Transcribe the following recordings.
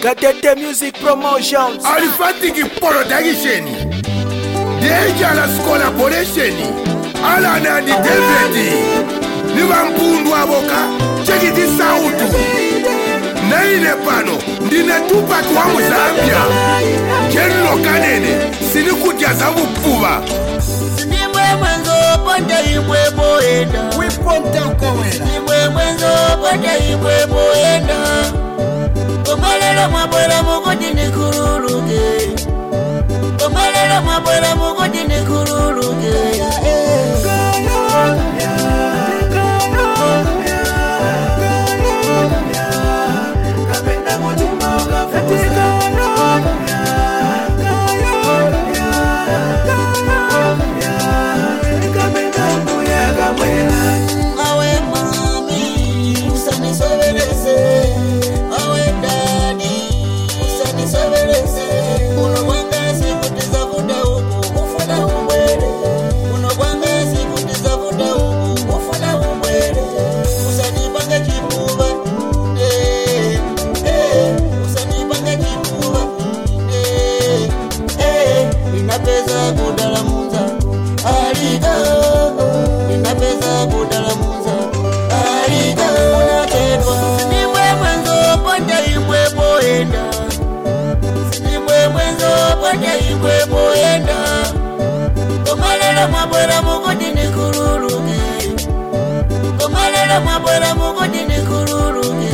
Gatete Music Promotions. Alifatiki Production. Dangerous Collaboration. Alana di David. Niva mpundu aboka. Cheki di sautu. Naine pano. Ndine tupa tuwamu Zambia. Jenlo kanene. Sinikutia zavu puba. Nimwe mwenzo ponda imwe boenda. Wiponta ukawela. Nimwe mwenzo ponda imwe boenda. Komalera mabwera mugodi ni kuruluge. Komalera mabwera mugodi ni kuruluge. Awe mami, usani soberese. Awe daddy, usani soberese. Uno wanga sikutiza vuda huku, ufuna umwele. Uno wanga sikutiza vuda huku, ufuna umwele. Usani panga kipuba, usani panga kipuba, inapeza kudala munza. Ariga, inapeza kudala munza. Ariga, unapedwa. Sinimwe mwenzo ponda imwe boenda. Sinimwe mwenzo ponda imwe boenda. Komalera mabwera mugodi ni kuruluge. Komalera mabwera mugodi ni kuruluge.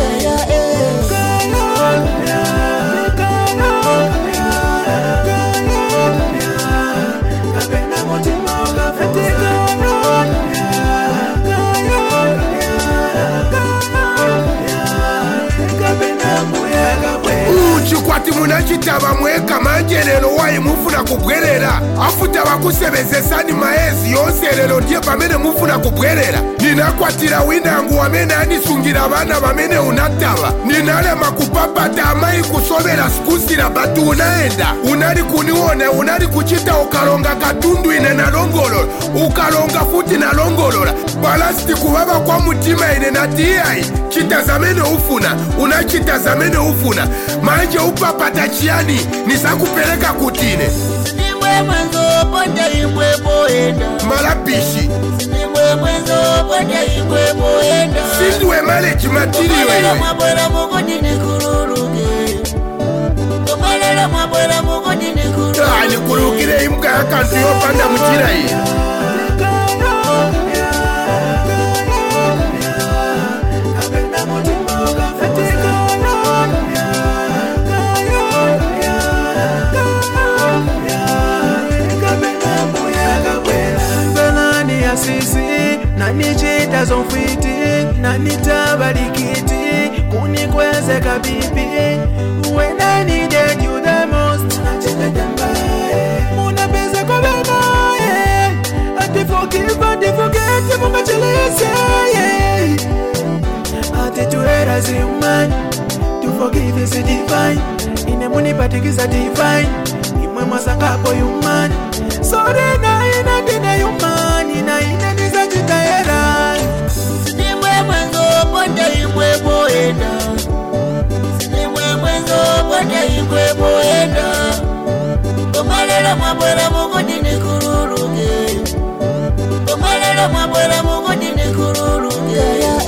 Chikwati munachitaba mweka manjelelo wayi mufuna kubwerera afuta bakusebezesani maezi yonse lelo ndiye pamene mufuna kubwerera. Ninakwatira winangu wamene anisungira abana bamene unataba. Ninalema kupapata amayi kusobera sikusira batu unaenda. Unali kuniona, unali kuchita ukalonga katundu ine nalongolola. Ukalonga futi nalongolola. Balasti kubaba kwa mutima ine natiyayi. Chita zamene ufuna, unachita zamene ufuna. Manje upapata chiani, nisakupeleka kutine. Sinimwe mwenzo ponda imwe boenda. Malapishi. Sinimwe mwenzo ponda imwe boenda. Sindwe maleji matiri Komalera wewe. mabwera mugodi ni kuruluge. Komalera mabwera mugodi ni kuruluge. Ani kurukire imuka yakantu yopanda mutira hii. Sisi nani chita zonfiti nani tabalikiti kunikweze kabibi when I needed you the most nachita jambaye unapeza kwa benaye ati forgive and forget mumacheleze ati to err as human to forgive is divine ine munipatikiza divine imwe masangapo human sorry na ina dina human ina niza chitaera. Sinimwe mwenzo ponda imwe boenda. Sinimwe mwenzo ponda imwe boenda. Komalera mabwera mugodi ni kuruluge. Komalera mabwera mugodi ni kuruluge.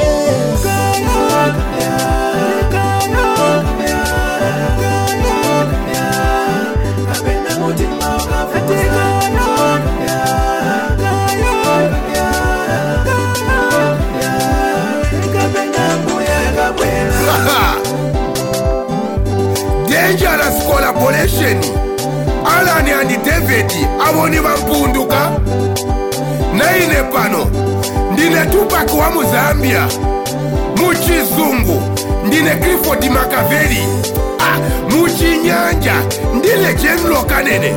Dangerous Collaboration. Alani and David aboni bampunduka. Naine pano. Ndine Tupac wa Muzambia. Muchizungu. Ndine Clifford Makaveli. Muchinyanja. Ndine Jenlo Kanene.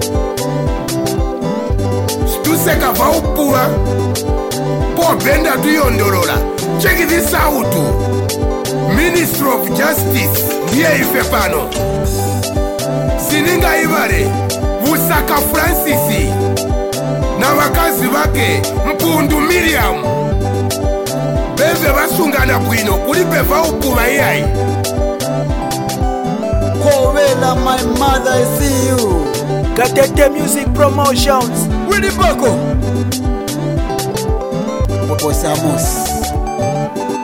Stuseka vaupua. Po benda tuyondolola. Check this out. Ministry of Justice. Ndiye ife pano. Sininga Ibare. Busaka Francis. Na wakazi wake Mpundu Miriam. Beve basungana bwino kuli beva ukuba yayi. my mother, I see you. Katete Music Promotions. Willy Boko. Popo Samos.